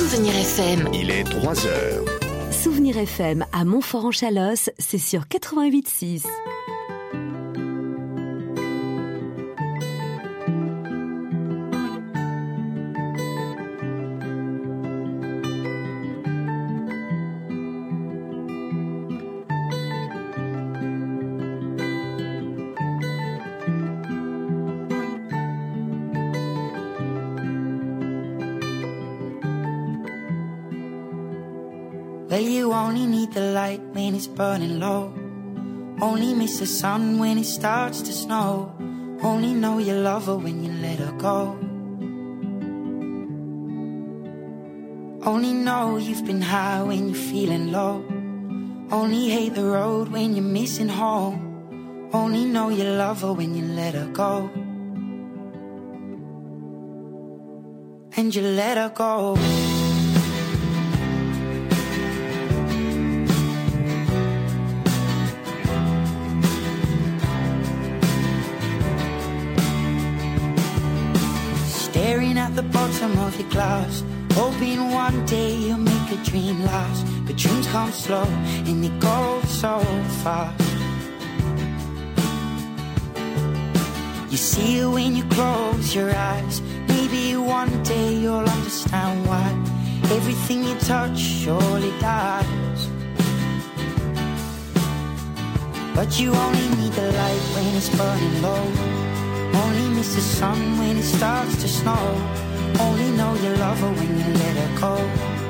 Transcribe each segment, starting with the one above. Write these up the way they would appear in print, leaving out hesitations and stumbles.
Souvenir FM. Il est 3h. Souvenir FM à Montfort-en-Chalosse, c'est sur 88.6. Well, you only need the light when it's burning low. Only miss the sun when it starts to snow. Only know you love her when you let her go. Only know you've been high when you're feeling low. Only hate the road when you're missing home. Only know you love her when you let her go. And you let her go. Staring at the bottom of your glass, hoping one day you'll make a dream last. But dreams come slow and they go so fast. You see it when you close your eyes. Maybe one day you'll understand why everything you touch surely dies. But you only need the light when it's burning low. Only miss the sun when it starts to snow. Only know you love her when you let her go.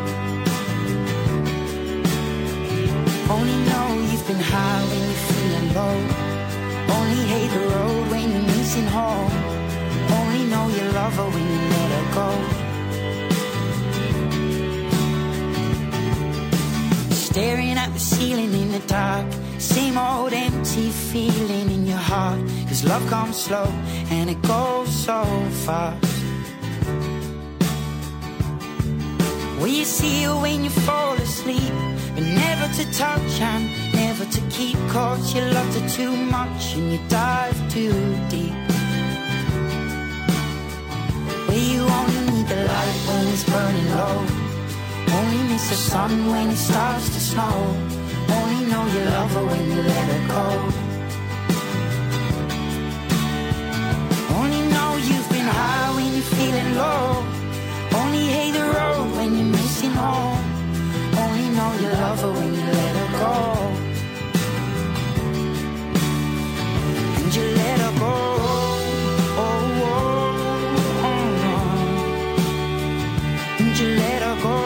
Only know you've been high when you're feeling low. Only hate the road when you're missing home. Only know you love her when you let her go. Staring at the ceiling in the dark, same old empty feeling in your heart. 'Cause love comes slow and it goes so fast. Well, you see it when you fall asleep, but never to touch and never to keep. 'Cause you loved her too much and you dive too deep. Well, you only need the light when it's burning low. Only miss the sun when it starts to snow. Only know you love her when you let her go. Only know you've been high when you're feeling low. Only hate the road when you're missing home. Only know you love her when you let her go. And you let her go. Oh, oh, oh, oh. And you let her go.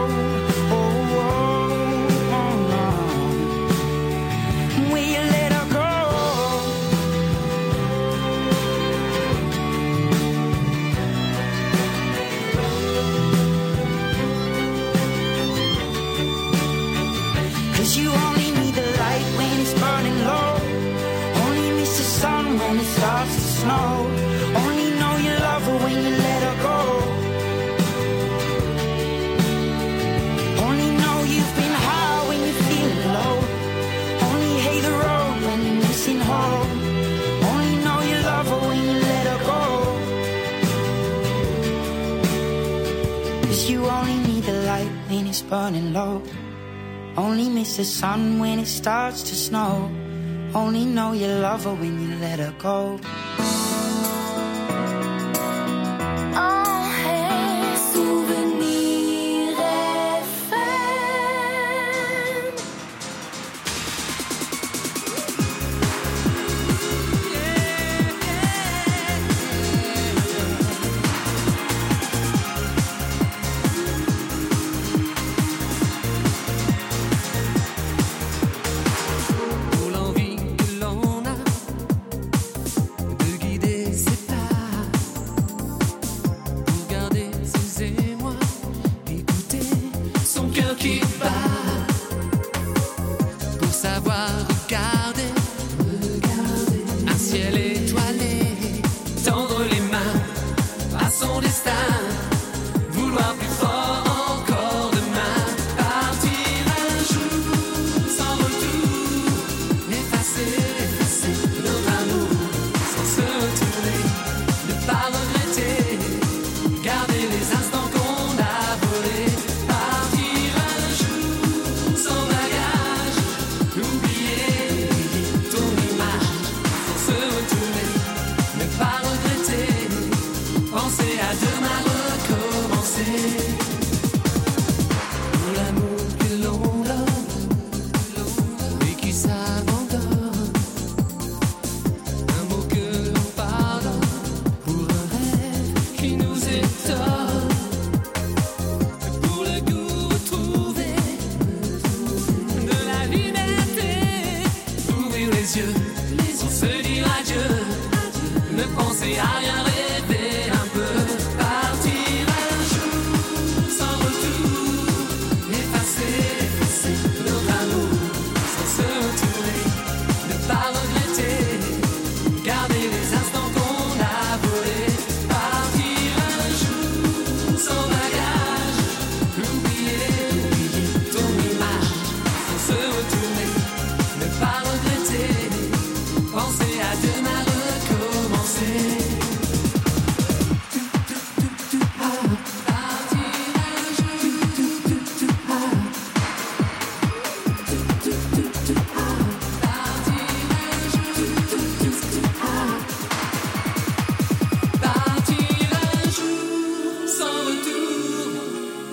You only need the light when it's burning low. Only miss the sun when it starts to snow. Only know you love her when you let her go. Only know you've been high when you're feeling low. Only hate the road when you're missing home. Only know you love her when you let her go. 'Cause you only need the light when it's burning low. Only miss the sun when it starts to snow. Only know you love her when you let her go. Pas regretter, garder les instants qu'on a volés.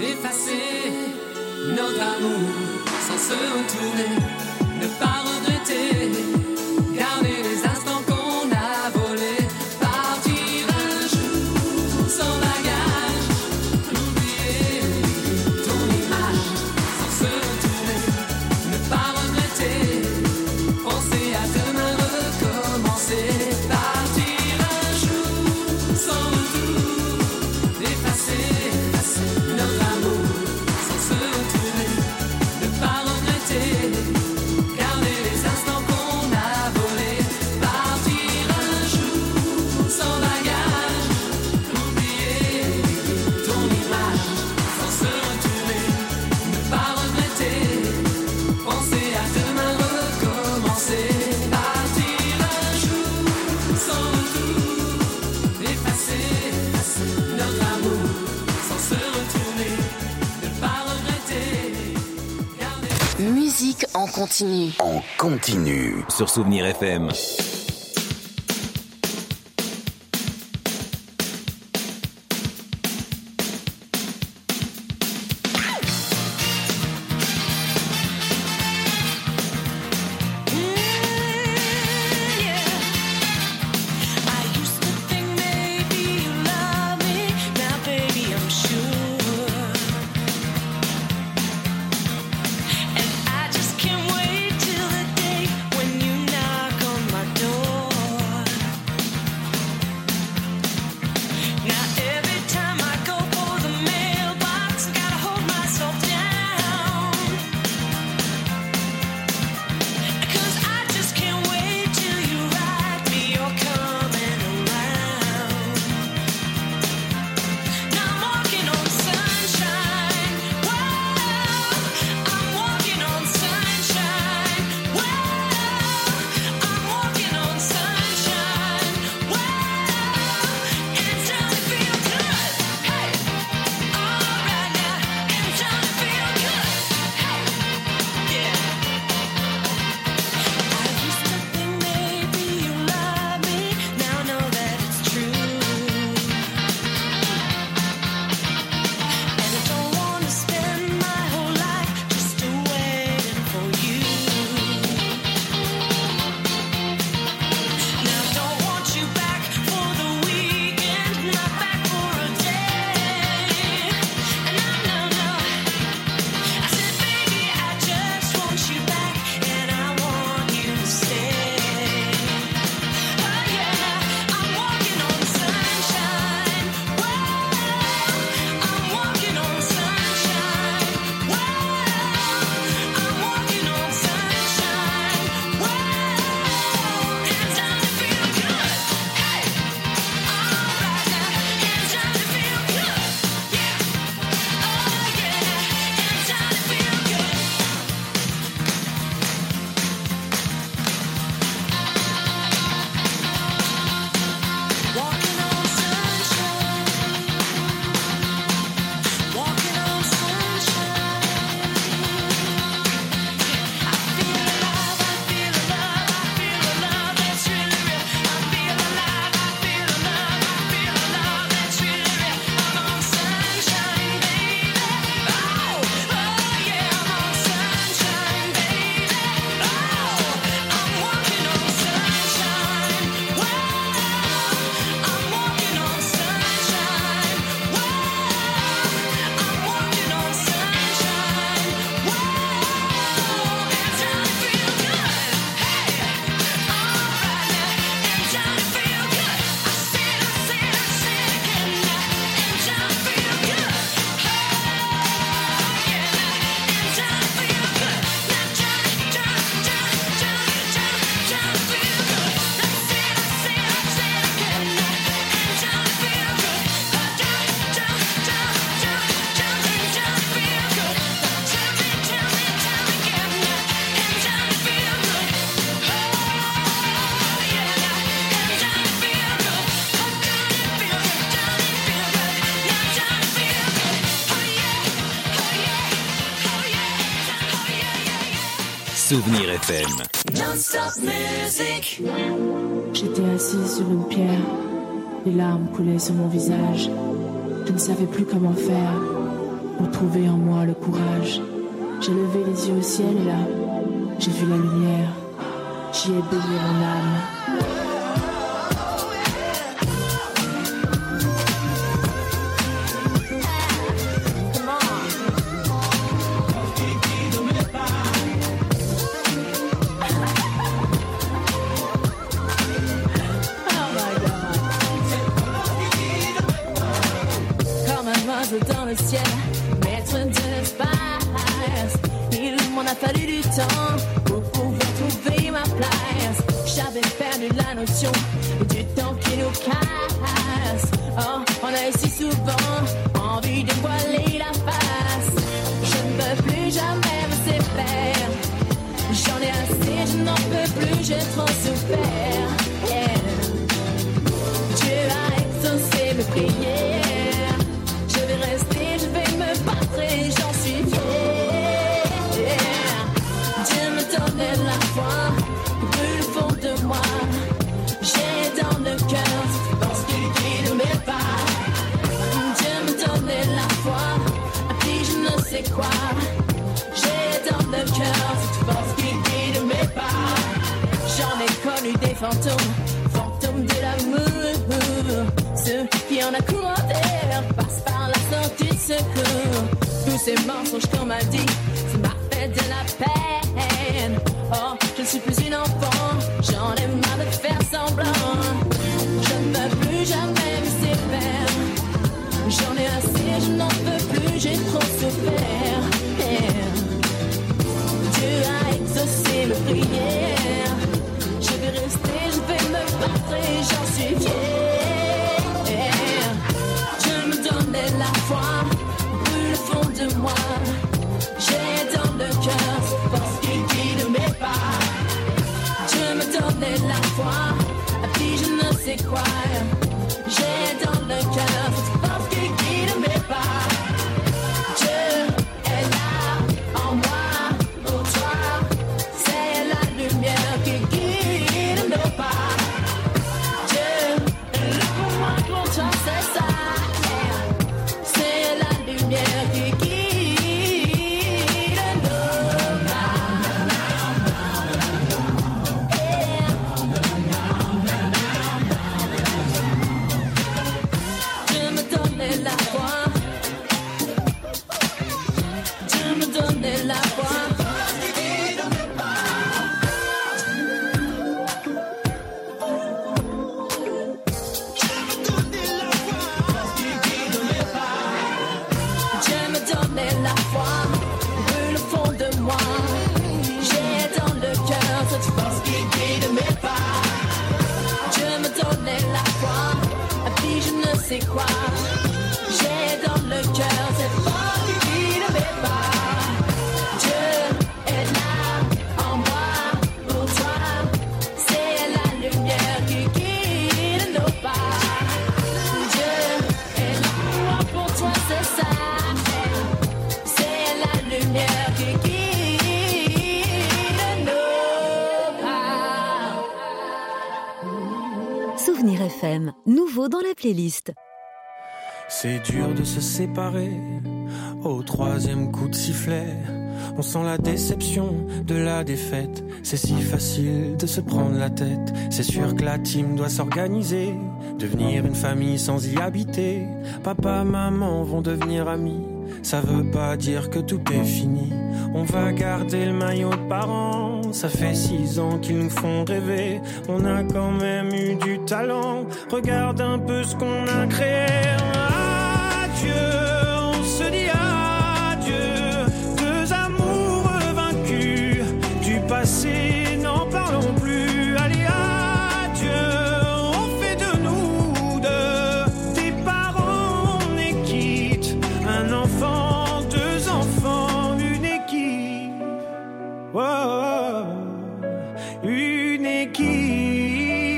effacer notre amour sans se retourner, ne pas regretter, garder les instants qu'on a volés, partir un jour sans bagage, oublier ton image sans se retourner, ne pas regretter, penser à demain recommencer, partir un jour sans retour, effacer notre amour sans se retourner, ne pas regretter, garder les instants qu'on a volés, partir un jour sans bagage, oublier ton image sans se retourner, ne pas regretter, penser à demain recommencer, partir un jour sans retour, effacer notre amour sans se retourner, ne pas regretter, garder. Musique en continu. En continu sur Souvenir FM. I used to think maybe you love me, now baby I'm sure. And I just can't wait till the day when you knock on my door. Now every time I go for the mailbox, gotta hold myself down, 'cause I just can't wait till you write me you're coming around. Now I'm walking on sunshine, whoa, I'm walking on sunshine, whoa, I'm walking on sunshine, whoa, and don't it feel good? Hey, alright now, and don't it feel good? Hey, yeah. I used to think maybe you love me, now I know that it's true. And I don't wanna spend my whole life just waiting for you. Now I don't want you back for the weekend, not back for a day. And no, I said baby I just want you back, and I want you to stay. Oh yeah, I'm walking on sunshine, whoa, I'm walking on sunshine, whoa, I'm walking on sunshine, whoa, and don't it feel good? Hey, alright now, and don't it feel good? Yeah, oh yeah, and don't it feel good? Walking on sunshine, walking on sunshine. I feel alive, I feel alive, I feel alive, that's really real. I feel alive, I feel alive, I feel alive, that's really real. I'm on sunshine, baby. Oh yeah, I'm on sunshine, baby. Oh, I'm walking on sunshine. Whoa, I'm walking on sunshine. Whoa, I'm walking on sunshine. Whoa, and don't it feel good? Hey, alright now, and don't it feel good? I said again now, and don't it feel good? Oh yeah, and don't it feel good? Now don't it feel good? I said again now, and don't it feel good? Souvenir FM. Non-stop music. J'étais assise sur une pierre, les larmes coulaient sur mon visage. Je ne savais plus comment faire. pour trouver en moi le courage. J'ai levé les yeux au ciel et là, j'ai vu la lumière. J'y ai baigné mon âme. Dans le ciel, maître de l'espace. Il m'en a fallu du temps pour pouvoir trouver ma place. J'avais perdu la notion du temps qui nous casse. Oh, on a si souvent envie de voiler la face. Je ne veux plus jamais me séparer. J'en ai assez, je n'en peux plus, j'ai trop souffert. Yeah. Dieu a exaucé mes prières. Je vais me battre et j'en suis fière. Dieu me donnait la foi, brûle au fond de moi. J'ai dans le cœur cette force qui guide mes pas. Dieu me donnait la foi, puis je ne sais quoi. J'ai dans le cœur cette force qui guide mes pas. J'en ai connu des fantômes, fantômes de l'amour. Ceux qui en a commentaire passent par la sortie de secours. Tous ces mensonges qu'on m'a dit, ça m'a fait de la peine. Oh, je ne suis plus une enfant, j'en ai marre de faire semblant. Je ne veux plus jamais me séparer. J'en ai assez, je n'en peux plus, j'ai trop souffert. Yeah. Dieu a exaucé mes prières. Je vais rester, je vais me battre et j'en suis fière. Dieu me donnait la foi, brûle au fond de moi. J'ai dans le cœur cette force qui guide mes pas. Dieu me donnait la foi, puis je ne sais quoi. J'ai dans le cœur cette force qui guide mes pas. Dieu est là en moi, pour toi. C'est la lumière qui guide nos pas. Dieu est là pour moi, pour toi, c'est ça. C'est la lumière qui guide nos pas. Dieu me donnait la foi. Dieu me donnait la foi. Dieu me donnait la foi, brûle au fond de moi. J'ai dans le cœur cette force qui guide mes pas. Dieu me donnait la foi, puis je ne sais quoi. J'ai dans le cœur cette force qui guide mes pas. Dieu est là en moi, pour toi. C'est la lumière qui guide nos pas. Dieu est là pour moi, pour toi, c'est ça. C'est la lumière qui guide nos pas. Souvenir FM, nouveau dans la playlist. C'est dur de se séparer au troisième coup de sifflet. On sent la déception de la défaite. C'est si facile de se prendre la tête. C'est sûr que la team doit s'organiser, devenir une famille sans y habiter. Papa, maman vont devenir amis. Ça veut pas dire que tout est fini. On va garder le maillot de parents. Ça fait 6 ans qu'ils nous font rêver. On a quand même eu du talent. Regarde un peu ce qu'on a créé. Adieu, on se dit adieu. Deux amours vaincus. Du passé, n'en parlons plus. Allez, adieu, on fait de nous deux des parents, on est quitte. Un enfant, 2 enfants, une équipe. Oh, une équipe.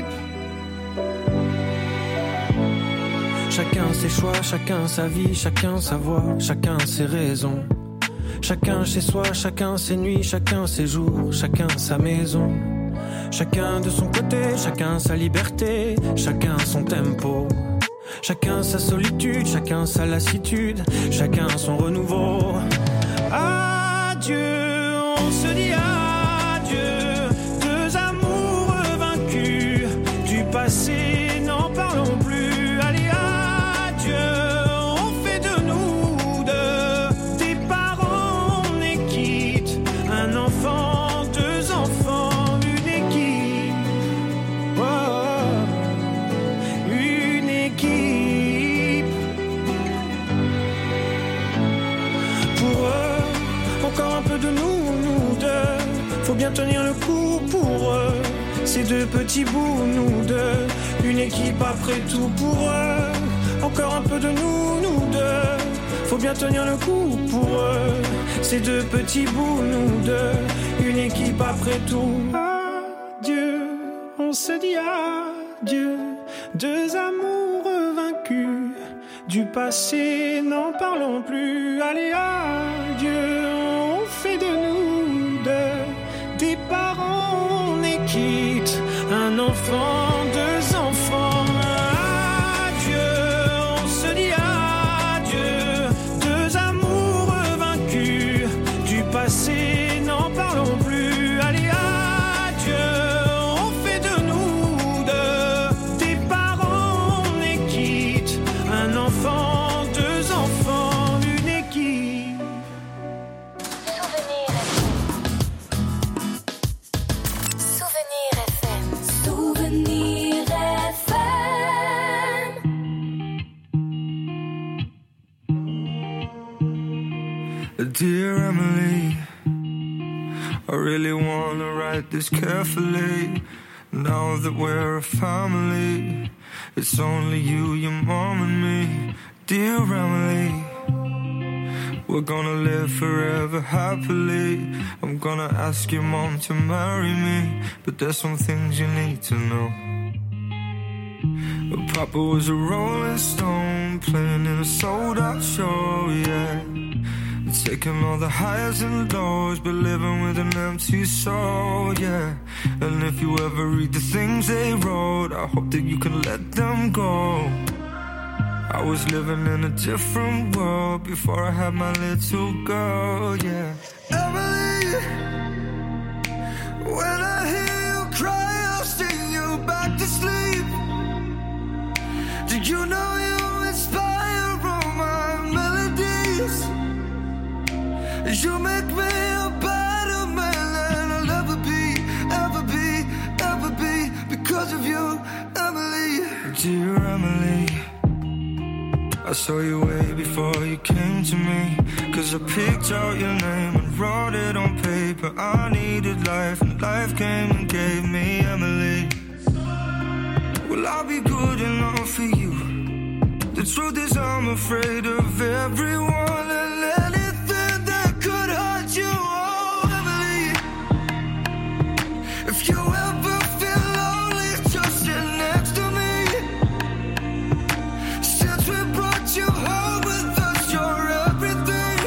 Chacun ses choix, chacun sa vie, chacun sa voix, chacun ses raisons. Chacun chez soi, chacun ses nuits, chacun ses jours, chacun sa maison. Chacun de son côté, chacun sa liberté, chacun son tempo. Chacun sa solitude, chacun sa lassitude, chacun son renouveau. Adieu, on se dit adieu, deux amours vaincus du passé, n'en parlons plus. Allez, adieu, on fait de nous deux des parents, on est quitte, un enfant, deux enfants, une équipe. Oh, une équipe. Pour eux, encore un peu de nous deux. Faut bien tenir le coup pour eux. Ces deux petits bouts, nous deux. Une équipe après tout pour eux. Encore un peu de nous deux. Faut bien tenir le coup pour eux. Ces deux petits bouts, nous deux. Une équipe après tout. Adieu, on se dit adieu. Deux amours vaincus du passé, n'en parlons plus. Allez, adieu, on fait de nous deux des parents, on est quitte, un enfant, deux enfants. Adieu, on se dit adieu, deux amours vaincus du passé, n'en parlons plus. Allez, adieu, on fait de nous deux des parents, on est quitte, un enfant, deux enfants, une équipe. Souvenir FM. Souvenir FM. Dear Emily, I really wanna write this carefully. Now that we're a family, it's only you, your mom and me. Dear Emily, we're gonna live forever happily. I'm gonna ask your mom to marry me, but there's some things you need to know. Papa was a rolling stone, playing in a sold-out show, yeah. Taking all the highs and lows, but living with an empty soul, yeah. And if you ever read the things they wrote, I hope that you can let them go. I was living in a different world before I had my little girl, yeah. Emily, when I hear you cry, I'll sing you back to sleep. Do you know you inspire all my melodies? You make me a better man than I'll ever be, ever be, ever be, because of you, Emily. Dear Emily, I saw you way before you came to me, 'cause I picked out your name and wrote it on paper. I needed life and life came and gave me Emily. Will I be good enough for you? The truth is I'm afraid of everyone and anything that could hurt you, oh Emily. If you ever feel lonely, just sit next to me. Since we brought you home with us, you're everything.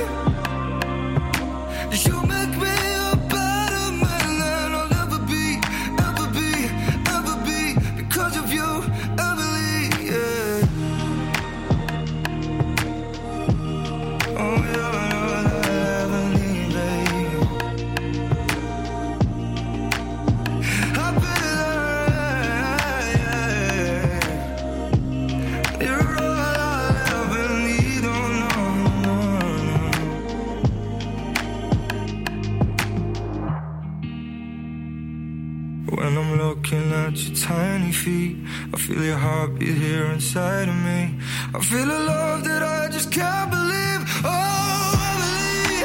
You make me a better man than I'll ever be, ever be, ever be, because of you, Emily, yeah. Oh, you're Emily, baby. I've been there, yeah. You're all I'll ever need, oh no, no, no. When I'm looking at your tiny feet, I feel your heartbeat here inside of me. I feel a love that I just can't believe. Oh, Emily,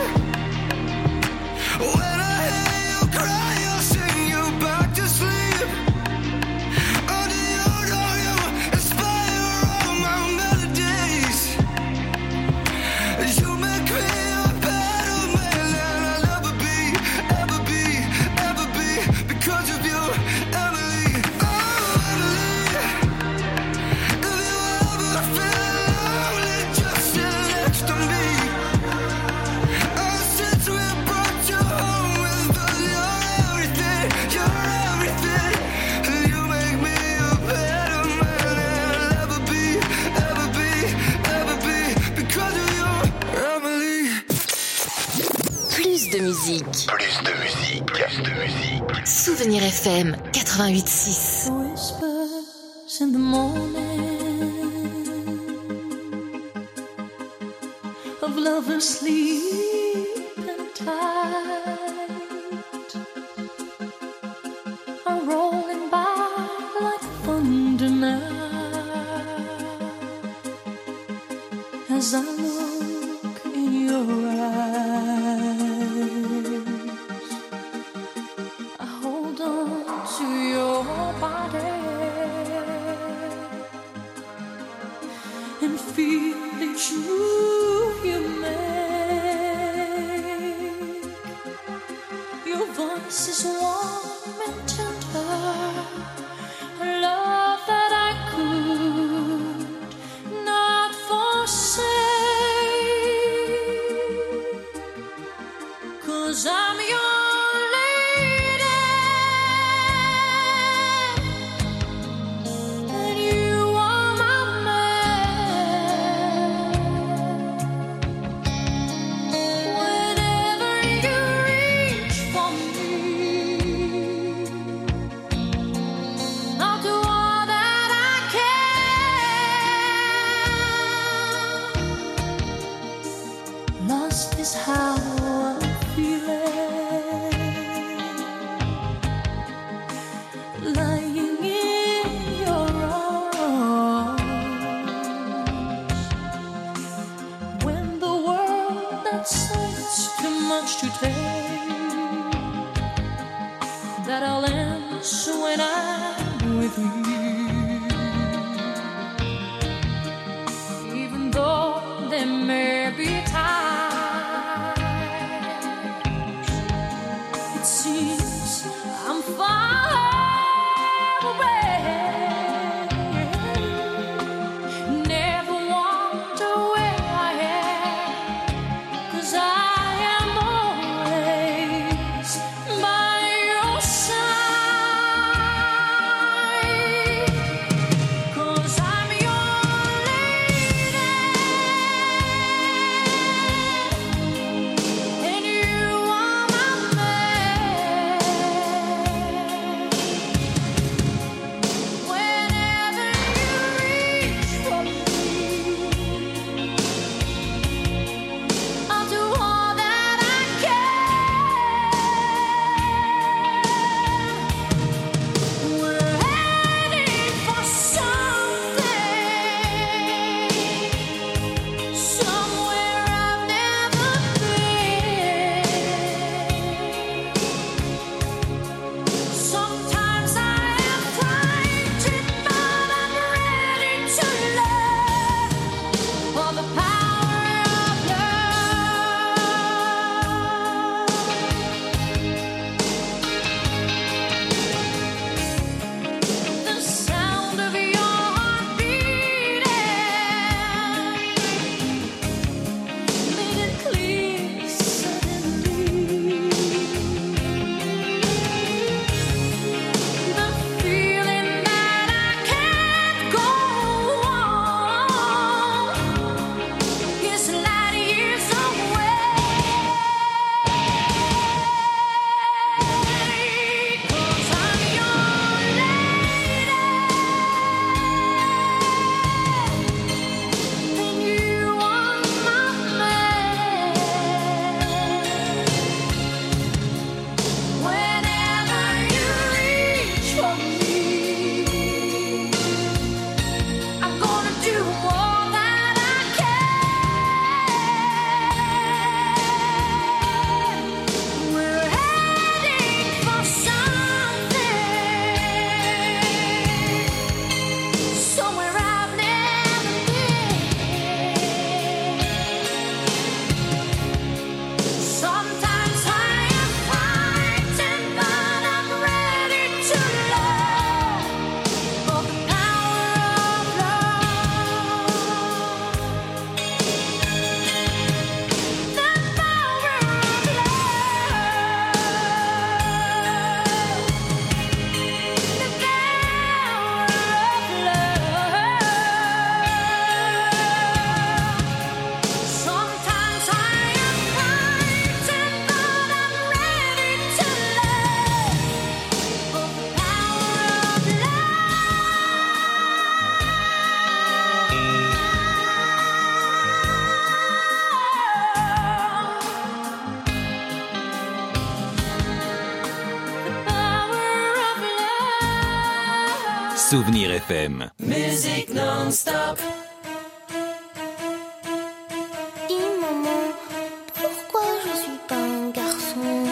when I hear you cry, I'll sing you back to sleep. Oh, do you know you inspire all my melodies? You make me a better man than I'll ever be, ever be, ever be, because of you, Emily. Oh, Emily, if you ever feel lonely, just sit next musique. Plus de musique. Plus de musique. Souvenir FM 88.6. Whispers in the morning of lovers sleeping tight are rolling by like thunder now as I look in your eyes. I hold on to your body and feel that you make. Your voice is warm and tender, a love that I could not forsake. 'Cause I'm your lady and you are my man. Whenever you reach for me, I'll do all that I can. Lost is how I'm feeling, lying in your arms. When the world that says too much to take, that I'll answer when I'm with you. Even though there may be times it seems I'm far away. Never wonder where I am, 'cause I am always by your side. Souvenir FM. Musique non-stop. Dis maman, pourquoi je suis pas un garçon?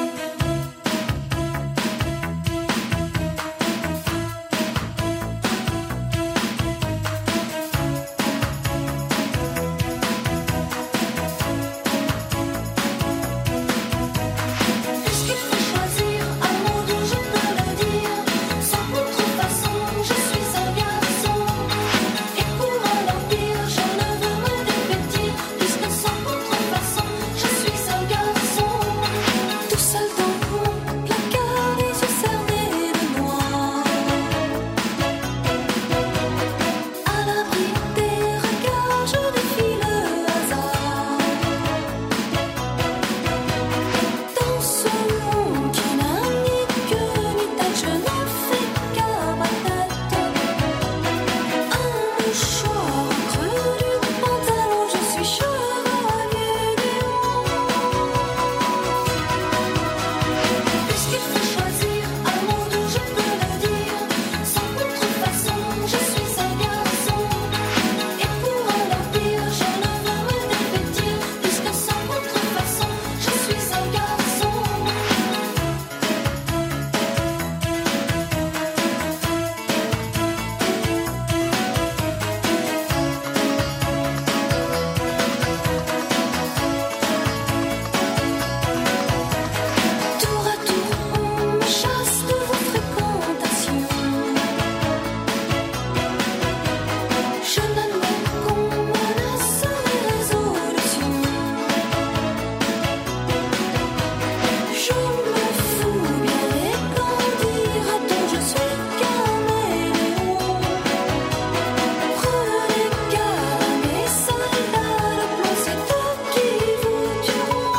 Est-ce qu'il faut choisir un mot d'où je peux le dire? Sans contrefaçon, je suis un garçon. Et pour un empire, je ne veux me dévêtir, puisque sans contrefaçon, je suis un garçon. Tout seul dans mon placard, les yeux cernés de noir. À l'abri des regards, je défie le hasard. Dans ce monde qui n'a ni queue ni tête, je ne fais qu'à ma tête. Un mouchoir au creux du pantalon, je suis chevalier des Puisqu'il faut choisir un mot d'où je peux le dire, sans contrefaçon, je suis un garçon. Et pour un empire, je ne veux me dévêtir, puisque sans contrefaçon, je suis un garçon. Tour à tour, on me chasse de vos fréquentations. Je n'admets qu'on menace mes résolutions. Je me fous bien et quand dira-t-on, je suis caméléon. Prenez garde, mes soldats de plomb, c'est eux qui vous tueront.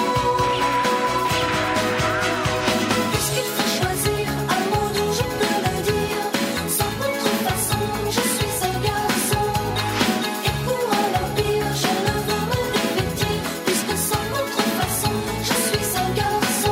Puisqu'il faut choisir un mot d'où je peux le dire, sans contrefaçon, je suis un garçon. Et pour un empire, je ne veux me dévêtir, puisque sans contrefaçon, je suis un garçon.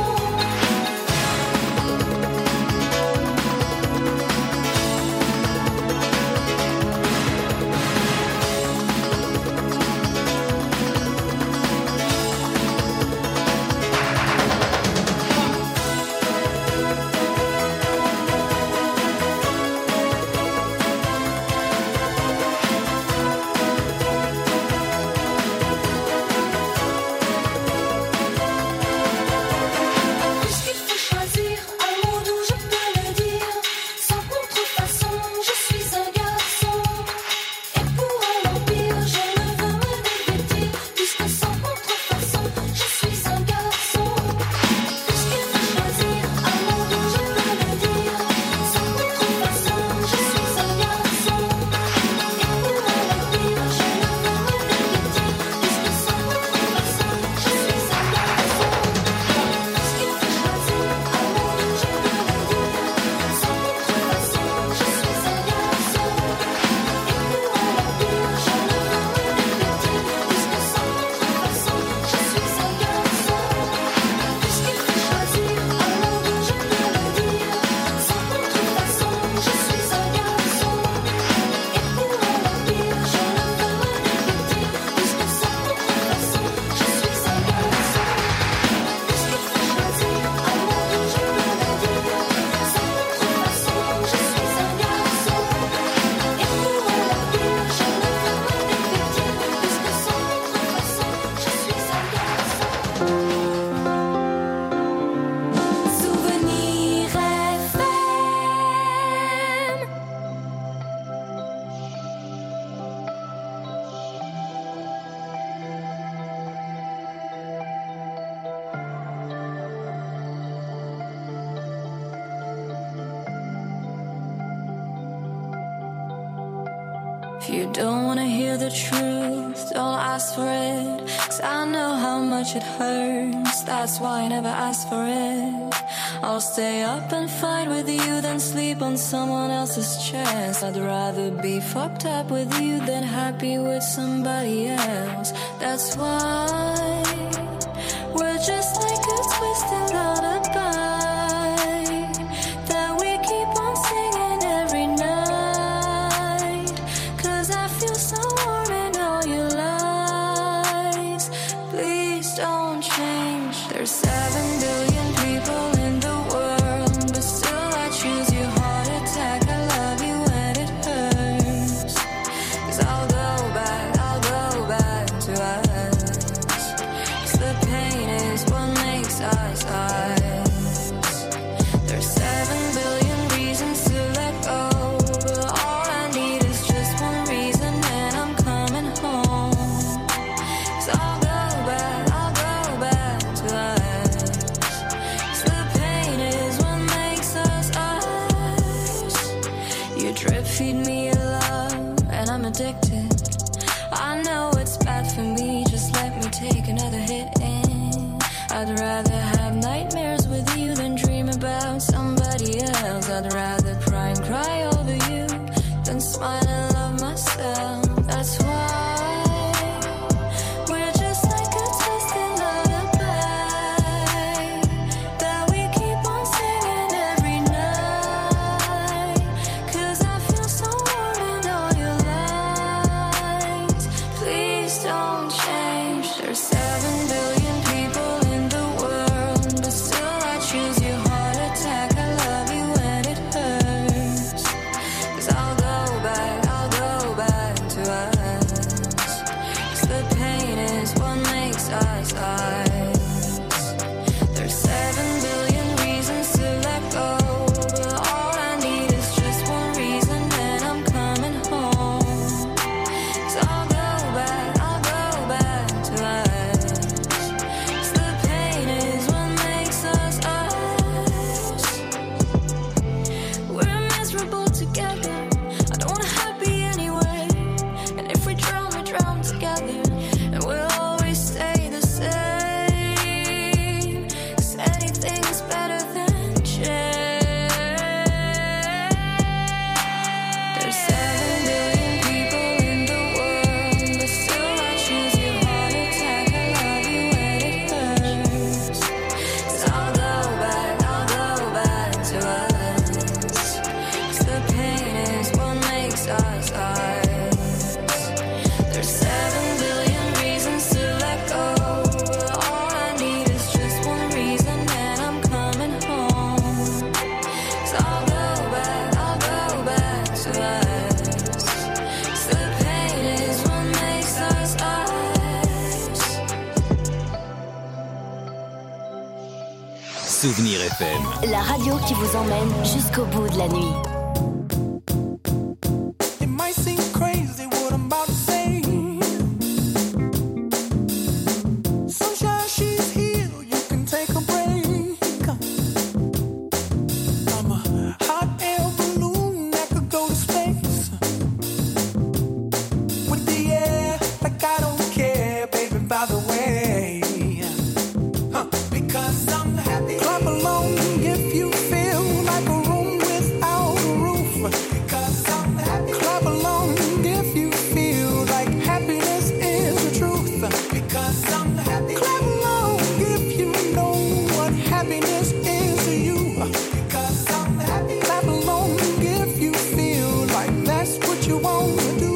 Puisqu'il faut choisir un mot d'où je peux le dire, sans contrefaçon, je suis un garçon. Et pour un empire, je ne veux me dévêtir, puisque sans contrefaçon, je suis un garçon. Puisqu'il faut choisir un mot d'où je peux le dire, sans contrefaçon, je suis un garçon. Et pour un empire, je ne veux me dévêtir, puisque sans contrefaçon, je suis un garçon. Puisqu'il faut choisir un mot d'où je peux le dire, sans contrefaçon, je suis un garçon. Et pour un empire, je ne veux me dévêtir, puisque sans contrefaçon, je suis un garçon. Puisqu'il faut choisir un mot d'où je peux le dire, sans contrefaçon, je suis un garçon. Et pour un empire, je ne veux me dévêtir, puisque sans contrefaçon, je suis un garçon. Puisqu'il faut choisir un mot d'où je peux le dire, sans contrefaçon, je suis un garçon. Et pour un empire, je ne veux me dévêtir, puisque sans contrefaçon, je suis un garçon. Souvenir FM. If you don't wanna hear the truth, don't ask for it. 'Cause I know how much it hurts. That's why I never ask for it. I'll stay up and fight with you than sleep on someone else's chest. I'd rather be fucked up with you than happy with somebody else. That's why we're just like a twisted lullaby that we keep on singing every night. There's 7 billion people in the world, but still I choose you. Heart attack, I love you when it hurts. 'Cause I'll go back to us. 'Cause the pain is what makes us us. There's 7 billion reasons to let go, but all I need is just one reason, and I'm coming home. 'Cause I'll go back to us. 'Cause the pain is what makes us us. You drip feed me your love, and I'm addicted. I know it's bad for me, just let me take another hit in. I'd rather have nightmares with you than dream about somebody else. I'd rather cry and cry over you than smile and love myself. That's why we're just like a twisted lullaby that we keep on singing every night. 'Cause I feel so warm in all your lights. Please don't change. There's 7 billion people in the world, but still I choose you. Heart attack, I love you when it hurts. 'Cause I'll go back to us. 'Cause the pain is what makes us us. There's 7 billion reasons to let go, but all I need is just one reason, and I'm coming home. 'Cause I'll go back to us. 'Cause the pain is what makes us us. We're miserable together. I don't wanna happy anyway. And if we drown, we drown together. And we'll always stay the same. 'Cause anything's better than change. There's 7 billion people in the world, but still I choose you. Heart attack, I love you when it hurts. 'Cause I'll go back to us. 'Cause the pain is what makes us us. There's 7 billion reasons to let go, but all I need is just one reason, and I'm coming home. 'Cause I'll go back to us. 'Cause the pain is what makes us us. Souvenir FM. La radio qui vous emmène jusqu'au bout de la nuit. It might seem crazy what I'm about to say. Sunshine, she's here, you can take a break. I'm a hot air balloon that could go to space. With the air, like I don't care, baby, by the way. Because I'm happy. Clap along if you feel like a room without a roof. Because I'm happy. Clap along if you feel like happiness is the truth. Because I'm happy. Clap along if you know what happiness is to you. Because I'm happy. Clap along if you feel like that's what you want to do.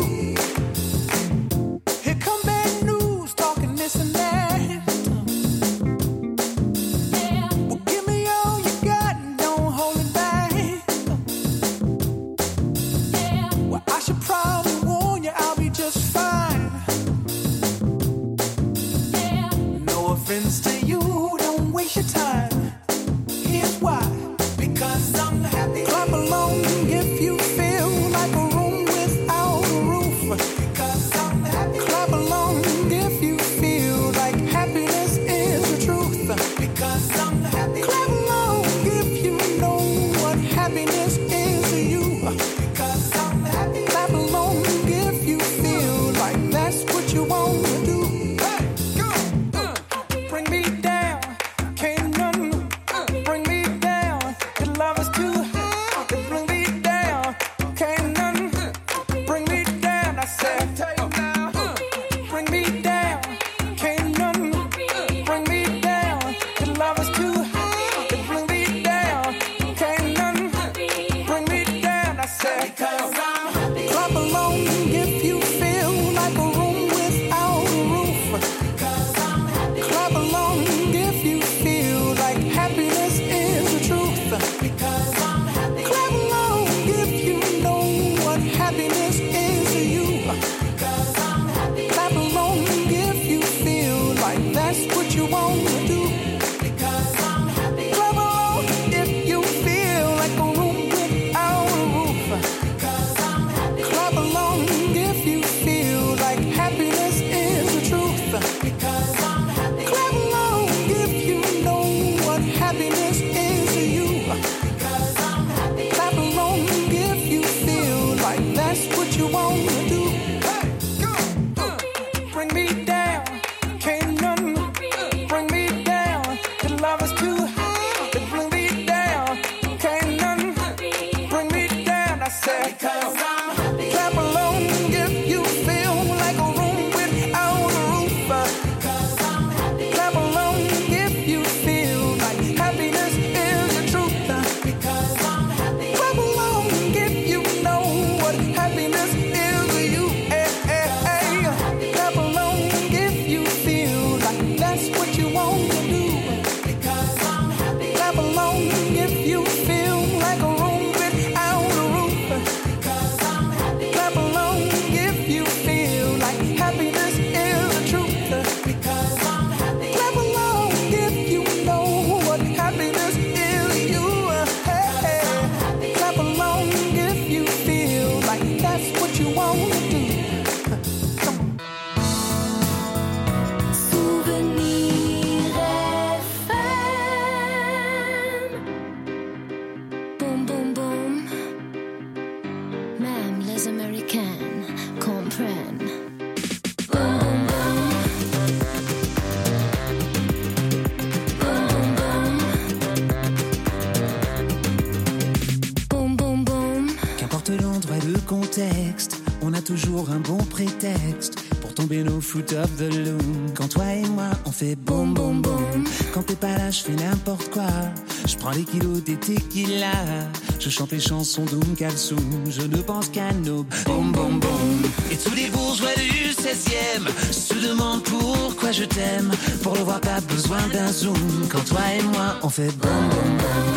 Here come bad news, talking this and that. Well, give me all you got and don't hold it back. Well, I should probably warn you, I'll be just fine. No offense to you, don't waste your time. Here's why. Because I'm happy. Clap along if you feel like a room without a roof. Because I'm happy. Clap along if you feel like happiness is the truth. Because I'm happy. Clap along if you know what happiness is to you. Because I'm happy. Clap along if you feel like that's what you want to do. Hey, go! Bring me down, can't none bring me down. foot of the loom. Quand toi et moi on fait boum boum boum. Quand t'es pas là je fais n'importe quoi. Je prends des kilos des tequila. Je chante les chansons d'Oum Kalsoum. Je ne pense qu'à nos boum boum boum. Et tous les bourgeois du 16e se demandent pourquoi je t'aime. Pour le voir pas besoin d'un zoom. Quand toi et moi on fait boum boum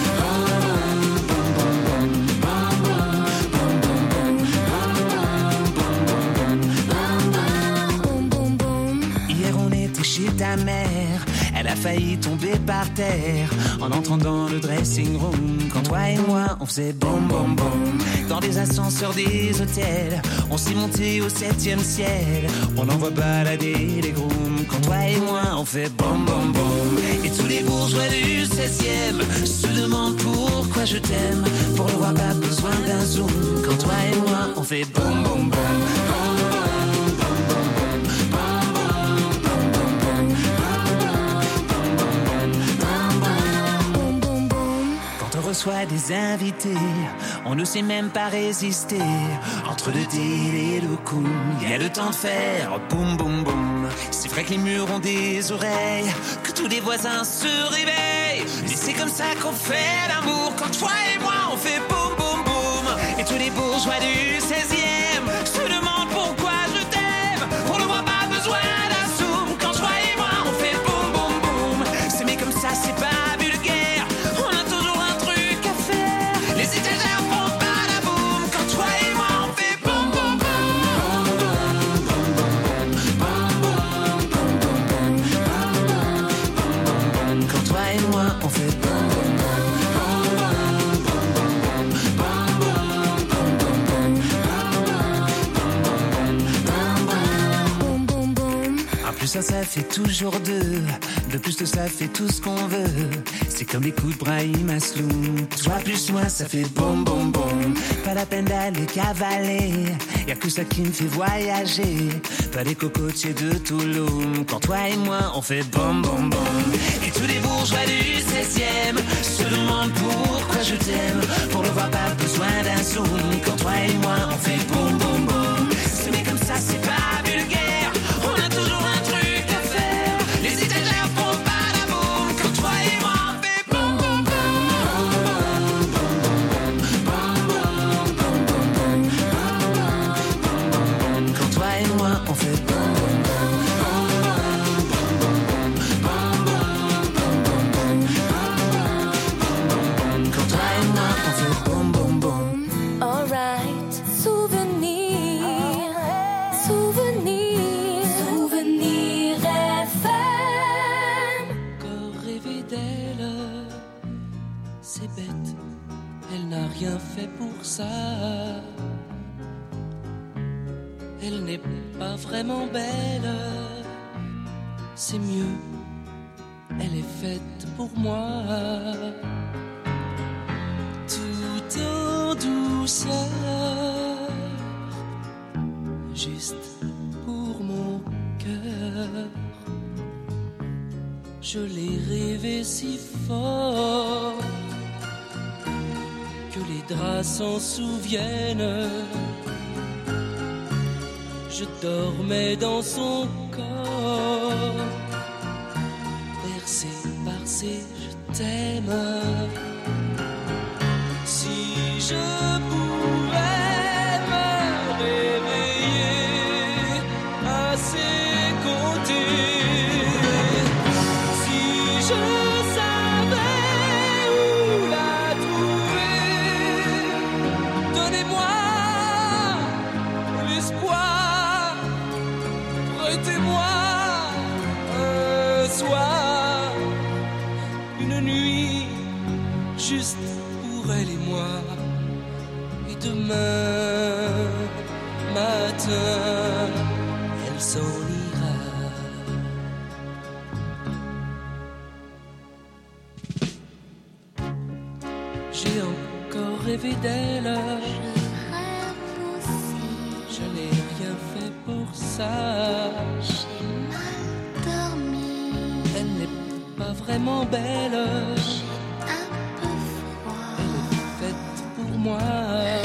boum. Hier on était chez ta mère. Elle a failli tomber par terre en entrant dans le dressing room. Quand toi et moi on faisait boum boum boum. Dans les ascenseurs des hôtels, on s'est monté au 7e ciel. On envoie balader les grooms. Quand toi et moi on fait boum boum boum. Et tous les bourgeois du 16e se demandent pourquoi je t'aime. Pour le voir pas besoin d'un zoom. Quand toi et moi on fait boum boum boum. Soit des invités, on ne sait même pas résister. Entre le deal et le coup, il y a le temps de faire boum boum boum. C'est vrai que les murs ont des oreilles, que tous les voisins se réveillent. Mais c'est comme ça qu'on fait l'amour. Quand toi et moi on fait boum boum boum. Et tous les bourgeois du 16e se demandent pourquoi je t'aime. Pour le voir pas besoin d'un zoom. Quand toi et moi on fait boum boum boum. C'est mais comme ça c'est pas. Les étagères font pas la boum. Quand toi et moi on fait boum boum boum. Quand toi et moi on fait boum boum boum. En plus ça fait toujours deux. De plus que ça fait tout ce qu'on veut. C'est comme les coups de Brahim Asloum. Toi plus moi ça fait boum boum boum. Pas la peine d'aller cavaler. Y'a que ça qui me fait voyager. Pas les cocotiers de Toulouse. Quand toi et moi on fait boum boum boum. Et tous les bourgeois du 16e se demandent pourquoi je t'aime. Pour le voir pas besoin d'un zoom. Quand toi et moi on fait boum boum boum. C'est mais comme ça c'est pas vulgaire. On a toujours un truc à faire. Les étagères font pas la boum. Quand toi et moi on fait boum boum boum. Quand toi et moi on fait boum boum. Quand toi et moi on fait boum boum boum. Alright, souvenir, souvenir, souvenir FM. Encore rêver d'elle, c'est bête, elle n'a rien fait pour ça. Elle n'est pas vraiment belle, c'est mieux, elle est faite pour moi. Tout en douceur, juste pour mon cœur. Je l'ai rêvé si fort que les draps s'en souviennent. Je dormais dans son corps, bercé par ses je t'aime. Si je pouvais me réveiller à ses côtés, si je savais où la trouver, donnez-moi l'espoir, prêtez-moi un soir, une nuit juste pour elle et moi. Et demain matin, elle s'en ira. J'ai encore rêvé d'elle. Je n'ai rien fait pour ça. J'ai mal dormi. Elle n'est pas vraiment belle. J'ai un peu froid. Elle est faite pour moi.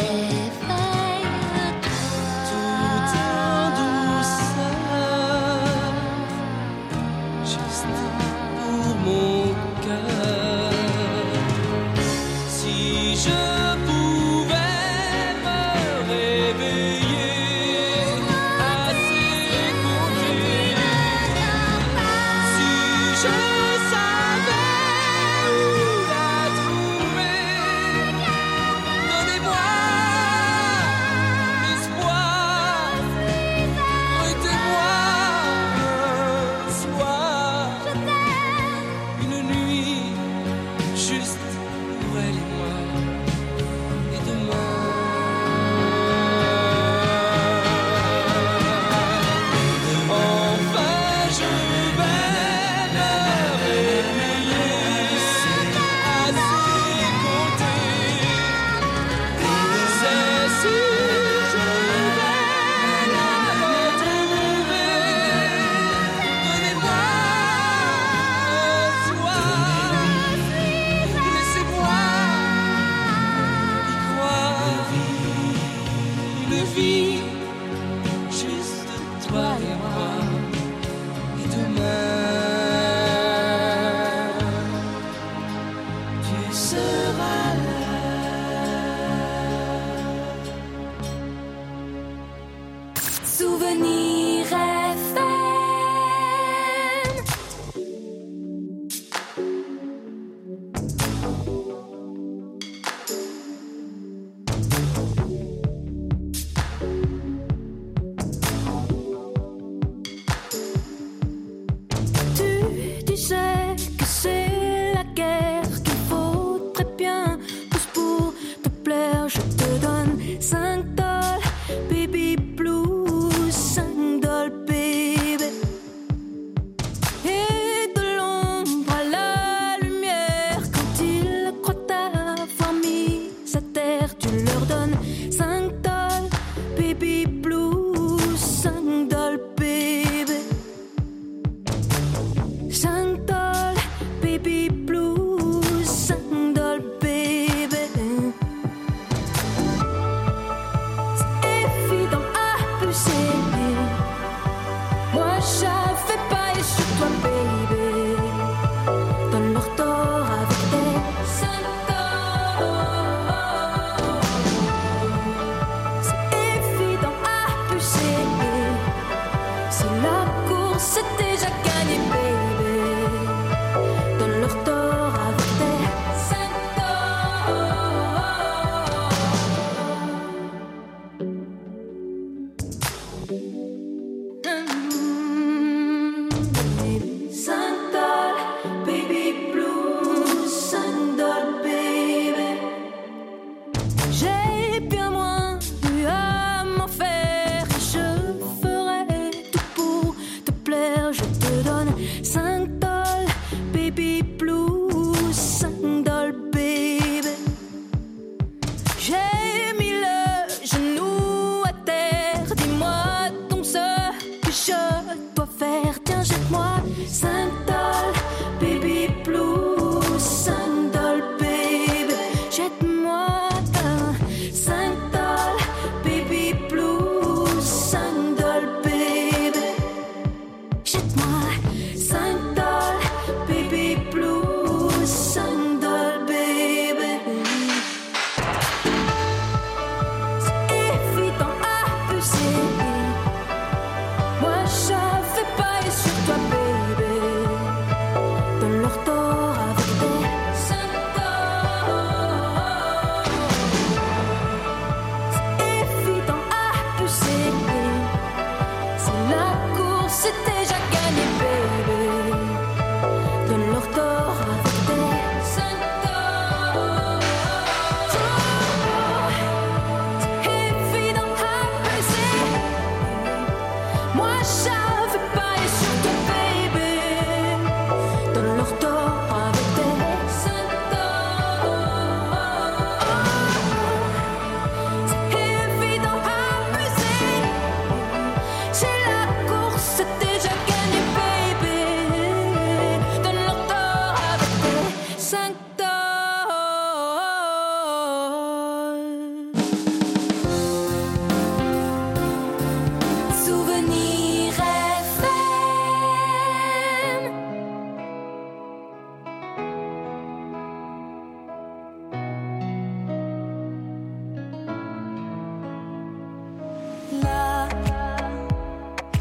Réveille-toi. Tout en douceur, juste pour mon cœur. Si je pouvais me réveiller à ses côtés, si je savais où la trouver, donnez-moi l'espoir, prêtez-moi un soir, une nuit juste pour elle et moi, et demain. Enfin je vais me réveiller à ses côtés. C'est sûr je vais la retrouver. Donnez-moi un soir, laissez-moi y croire. Une vie juste toi et moi, et demain tu seras là. Souvenir FM. Tu disais que c'est la guerre qu'il faudrait bien tous pour te plaire. Je te donne 5 $, baby blues, 5 $, baby. Et de l'ombre à la lumière, quand ils croient t'avoir mis à terre, tu leur donnes 5 $, baby blues, 5 $, baby. 5 $, baby blues, 5 $, baby. C'est évident à pucer. Moi j'avais pas et sur toi, baby. Donne leur tort avec tes 5 $. C'est évident à pucer. Si la course est déjà gagnée, baby.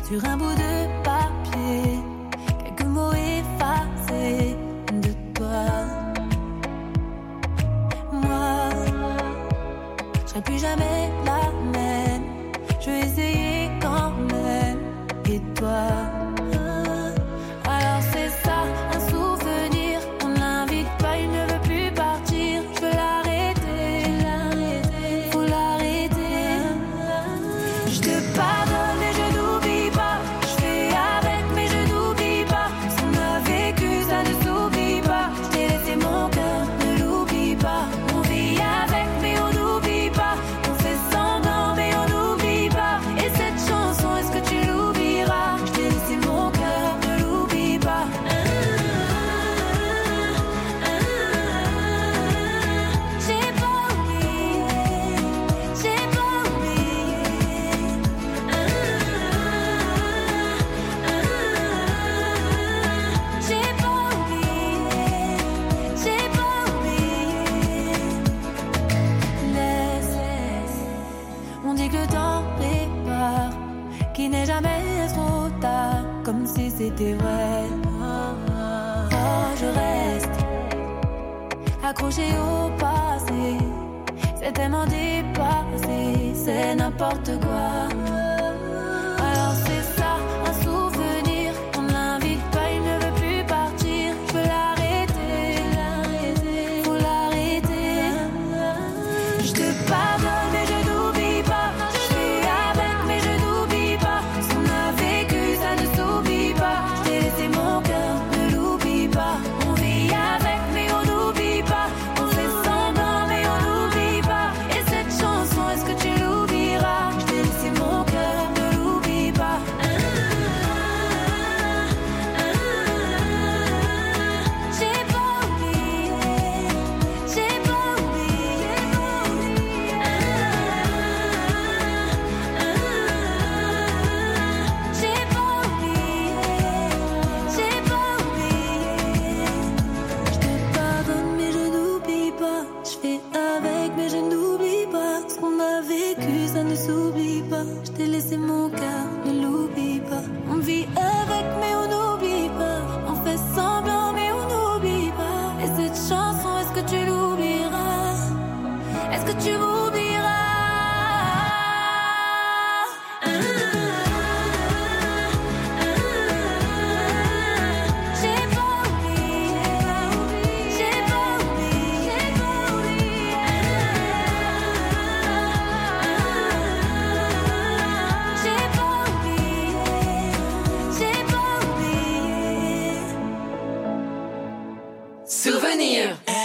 sur un bout de papier, quelques mots effacés de toi. Moi, je serai plus jamais la même. Je vais essayer quand même. Et toi? Alors c'est ça, un souvenir. On l'invite pas, il ne veut plus partir. Je veux l'arrêter, faut l'arrêter. Je te pardonne et je n'oublie pas. Je fais avec mais je n'oublie pas. Ce qu'on a vécu, ça ne s'oublie pas. Je t'ai laissé mon cœur, ne l'oublie pas. On vit avec mais on n'oublie pas. On fait semblant mais on n'oublie pas. Et cette chanson, est-ce que tu l'oublieras? Je t'ai laissé mon cœur, ne l'oublie pas. J'ai pas oublié, j'ai pas oublié. J'ai pas oublié, j'ai pas oublié. Laisse, on dit que le temps répare, qu'il n'est jamais trop tard, comme si c'était vrai. Oh, je reste accroché au passé, c'est tellement dépassé, c'est n'importe quoi. Alors c'est ça, un souvenir, on l'invite pas, il ne veut plus partir. Je veux l'arrêter, faut l'arrêter. Je te pardonne mais je n'oublie pas. Je fais avec mais je n'oublie pas. Ce qu'on a vécu, ça ne s'oublie pas. Je t'ai laissé mon cœur, ne l'oublie pas. On vit avec mais on n'oublie pas. On fait semblant mais on n'oublie pas. Et cette chanson, est-ce que tu l'oublieras? Je t'ai laissé mon cœur, ne l'oublie pas. J'ai pas oublié, j'ai pas oublié. J'ai pas oublié, j'ai pas oublié. Je te pardonne mais je n'oublie pas. Je fais avec mais je n'oublie pas. Ce qu'on a vécu, ça ne s'oublie pas. Je t'ai laissé mon cœur, ne l'oublie pas. On vit avec mais on n'oublie pas. On fait semblant mais on n'oublie pas. Et cette chanson, est-ce que tu l'oublieras? Est-ce que tu m'oublieras? J'ai pas oublié, j'ai pas oublié, j'ai pas oublié. J'ai pas oublié, j'ai pas oublié. Souvenir.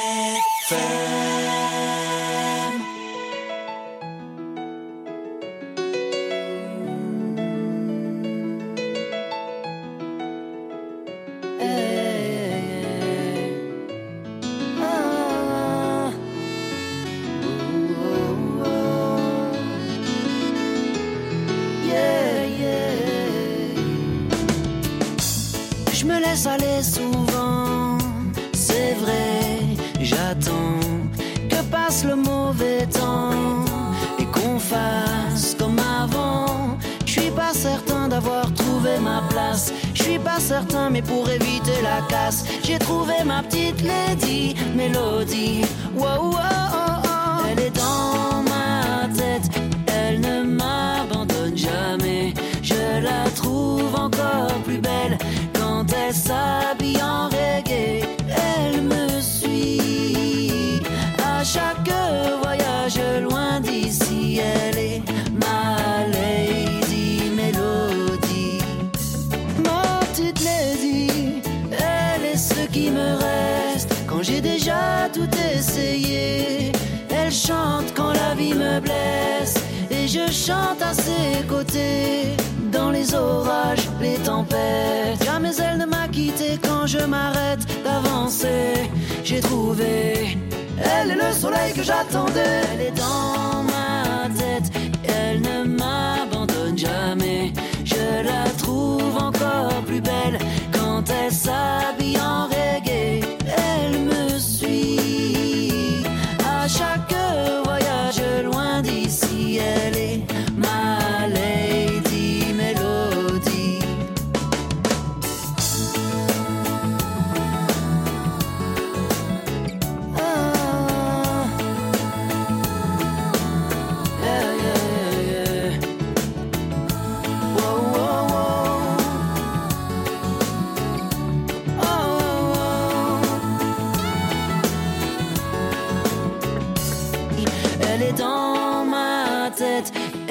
Je me laisse aller souvent, c'est vrai, j'attends que passe le mauvais temps et qu'on fasse comme avant. Je suis pas certain d'avoir trouvé ma place, je suis pas certain mais pour éviter la casse, j'ai trouvé ma petite lady Mélodie. Wow, wow, oh, oh. Elle est dans ma tête, elle ne m'abandonne jamais. Je la trouve encore plus belle quand elle s'habille en reggae. Elle me suit à chaque voyage loin d'ici. Elle est ma lady Mélodie. Ma petite lady, elle est ce qui me reste quand j'ai déjà tout essayé. Elle chante quand la vie me blesse et je chante à ses côtés. Dans les orages, les tempêtes, jamais elle ne m'a quitté quand je m'arrête d'avancer. J'ai trouvé, elle est le soleil que j'attendais. Elle est dans ma tête, elle ne m'abandonne jamais. Je la trouve encore plus belle quand elle s'habille en reggae. Elle me suit à chaque voyage loin d'ici. Elle est ma lady Mélodie.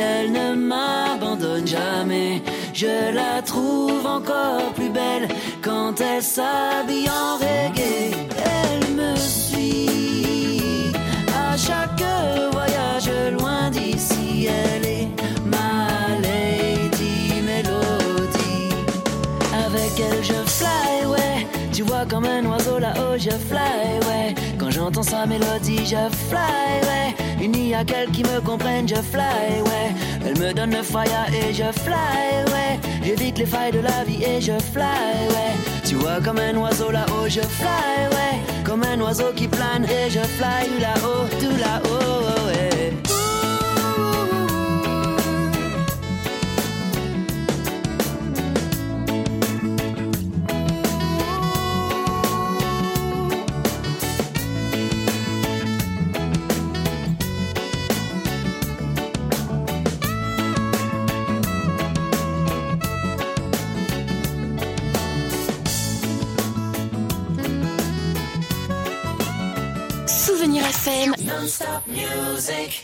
elle ne m'abandonne jamais. Je la trouve encore plus belle quand elle s'habille en reggae. Elle me suit à chaque voyage loin d'ici. Elle est ma Lady Melody. Avec elle je fly, ouais. Tu vois comme un oiseau là-haut je fly, ouais. Quand j'entends sa mélodie je fly, ouais. Il n'y a qu'elle qui me comprenne, je fly, ouais. Elle me donne le fire et je fly, ouais. J'évite les failles de la vie et je fly, ouais. Tu vois comme un oiseau là-haut je fly, ouais. Comme un oiseau qui plane et je fly là-haut, tout là-haut, ouais. Souvenir FM. Non-stop music.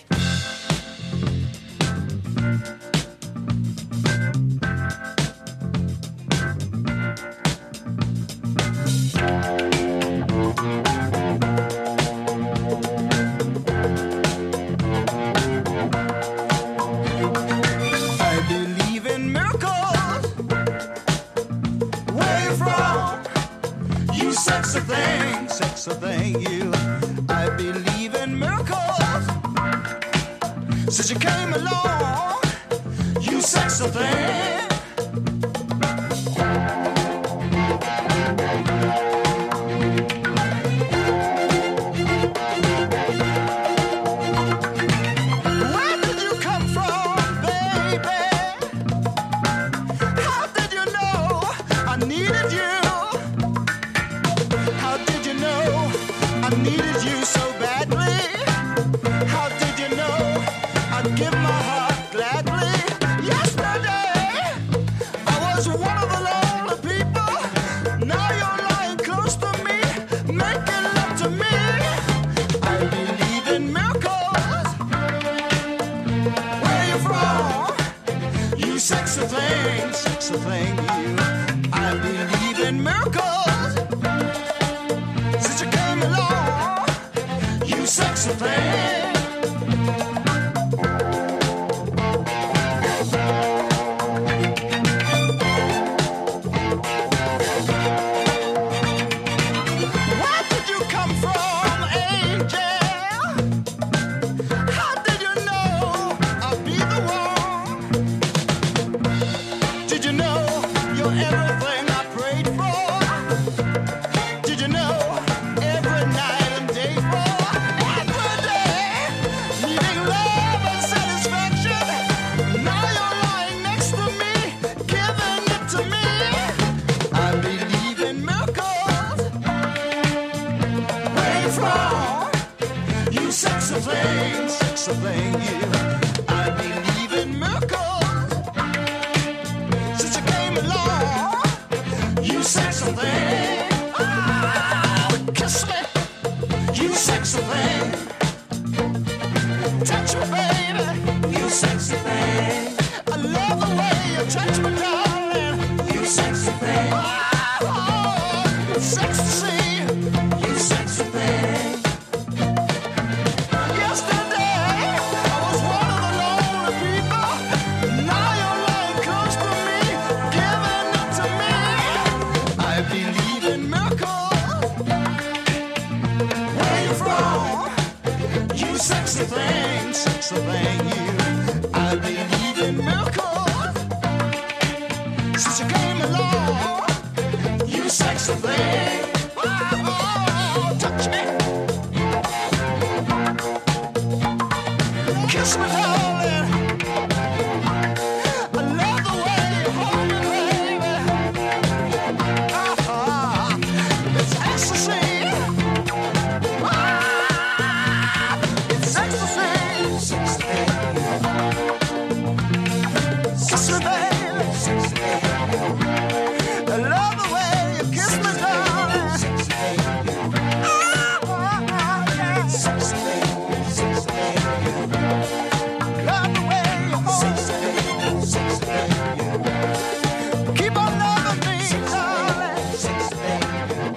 I believe in miracles. Where you from? You sexy thing, you. I believe in miracles. Since you came along, you sexy thing. Where did you come from, baby? How did you know I needed you? How did you know I needed you so badly? How did you know I'd give my heart gladly? Yesterday, I was one of the lonely people. Now you're lying close to me, making love to me. I believe in miracles. Where you from? You sexy thing, you. I believe in miracles. Since you came along, you sexy thing. Where did you come from, angel? How did you know I'd be the one? Did you know you're everything I prayed for? Did you know every night and day for? Every day, needing love and satisfaction. Now you're lying next to me, giving it to me. I believe in miracles. Where you from? You sexy thing, you. I believe in miracles. Since you came along, you sexy thing. Ah, kiss me, you sexy thing. Touch me, baby, you sexy thing. I love the way you touch me, darling, you sexy thing. Oh, it's sexy to see you sexy thing. Yesterday, I was one of the lonely people. Now you're lying close to me, giving it to me. I believe in miracles. Where you from? You sexy thing, you. I believe in miracles. Since you came along, you sexy thing.